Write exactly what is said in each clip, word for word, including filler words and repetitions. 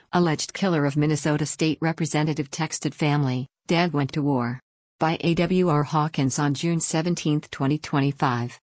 Alleged killer of Minnesota State Representative texted family, "Dad went to war." By A W R Hawkins on June seventeenth, twenty twenty-five.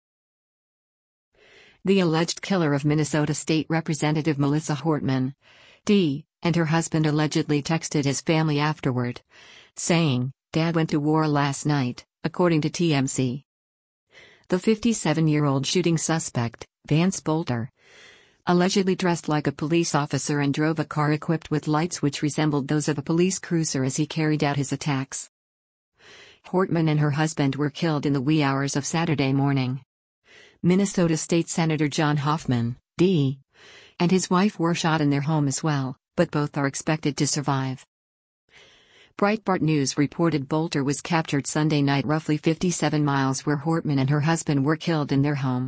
The alleged killer of Minnesota State Representative Melissa Hortman, D., and her husband allegedly texted his family afterward, saying, "Dad went to war last night," according to T M Z. The fifty-seven-year-old shooting suspect, Vance Bolter, allegedly dressed like a police officer and drove a car equipped with lights which resembled those of a police cruiser as he carried out his attacks. Hortman and her husband were killed in the wee hours of Saturday morning. Minnesota State Senator John Hoffman, D., and his wife were shot in their home as well, but both are expected to survive. Breitbart News reported Bolter was captured Sunday night roughly fifty-seven miles where Hortman and her husband were killed in their home.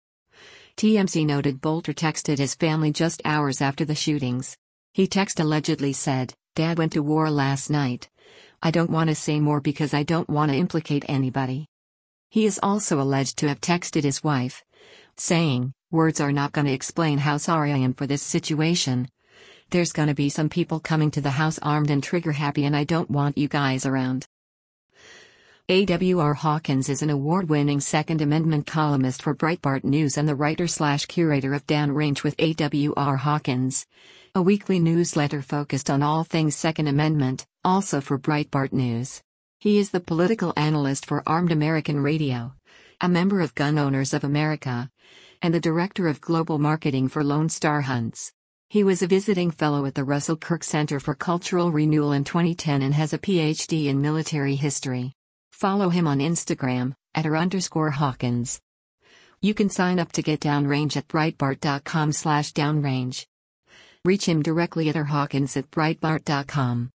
T M Z noted Bolter texted his family just hours after the shootings. He text allegedly said, "Dad went to war last night. I don't want to say more because I don't want to implicate anybody." He is also alleged to have texted his wife, saying, "Words are not going to explain how sorry I am for this situation. There's gonna be some people coming to the house armed and trigger happy and I don't want you guys around." A W R Hawkins is an award-winning Second Amendment columnist for Breitbart News and the writer-slash-curator of Downrange with A W R Hawkins, a weekly newsletter focused on all things Second Amendment, also for Breitbart News. He is the political analyst for Armed American Radio, a member of Gun Owners of America, and the director of global marketing for Lone Star Hunts. He was a visiting fellow at the Russell Kirk Center for Cultural Renewal in twenty ten and has a P H D in military history. Follow him on Instagram, at r underscore Hawkins. You can sign up to get Downrange at breitbart dot com slash downrange. Reach him directly at r hawkins at breitbart dot com.